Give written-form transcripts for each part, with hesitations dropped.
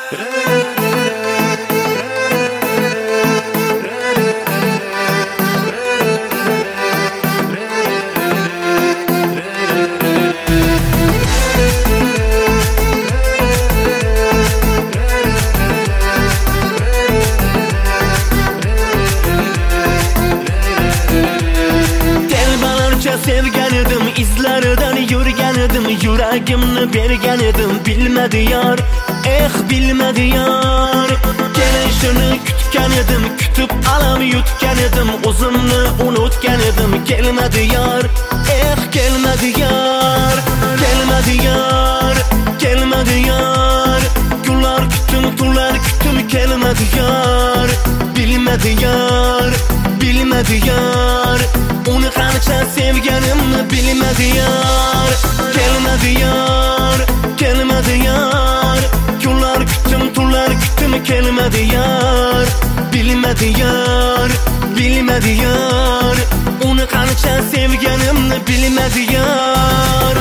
Sevgan edim, izlaridan yurgan edim, yuragimni bergan edim, bilmadi yar, bilmadi yar. Kelishini kutgan edim, kutib alam yutgan edim, o'zimni unutgan edim, kelmadi yar, kelmadi yar, kelmadi yar, kelmadi yar. Kunlar kutdim, tunlar kutdim, kelmadi yar, bilmadi yar, bilmadi yar. Uni qancha sevganimni bilmadi yar, kelmadi yar, kelmadi yar. Kunlar kutdim, tunlar kutdim, kelmadi yar, bilmadi yar, bilmadi yar. Uni qancha sevganimni bilmadi yar.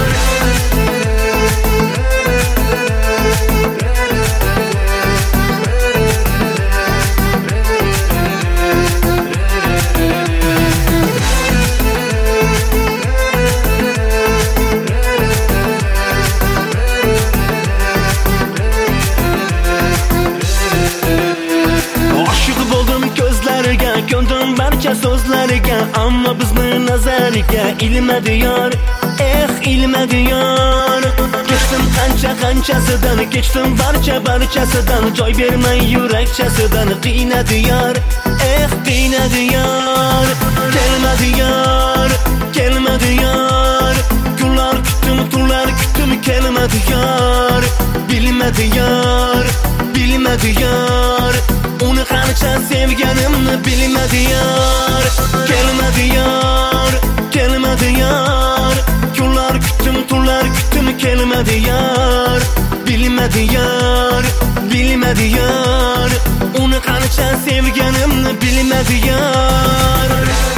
Ko'ndim barcha so'zlariga, ammo bizni nazariga ilmadi yor, ilmadi yor. Kechdim qanchasidan, kechdim barchasidan, joy bermay yurakchasidan, qiynadi yor, qiynadi yor. Kelmadi yor, kelmadi yor. Kunlar kutdim, tunlar kutdim, kelmadi yor, bilmadi yor, bilmadi yor. Uni qancha sevganimni bilmadi yar, kelmadi yar, kelmadi yar. Kunlar kutdim, tunlar kutdim, kelmadi yar, bilmadi yar, bilmadi yar. Uni qancha sevganimni bilmadi yar.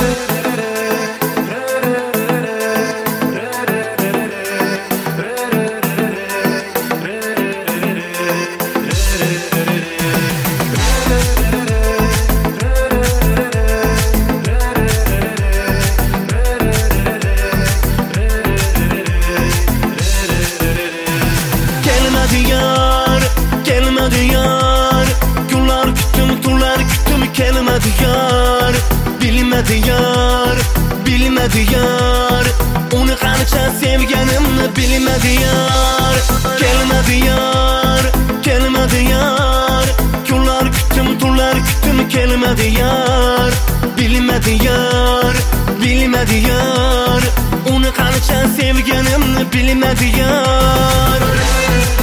Kelmadi yar, kunlar kutdim, tunlar kutdim, kelmadi yar, bilmadi yar, bilmadi yar. Uni qancha sevganimni bilmadi yar, kelmadi yar, kelmadi yar. Kunlar kutdim, tunlar kutdim, kelmadi yar, bilmadi yar, bilmadi yar. Uni qancha sevganimni bilmadi yar.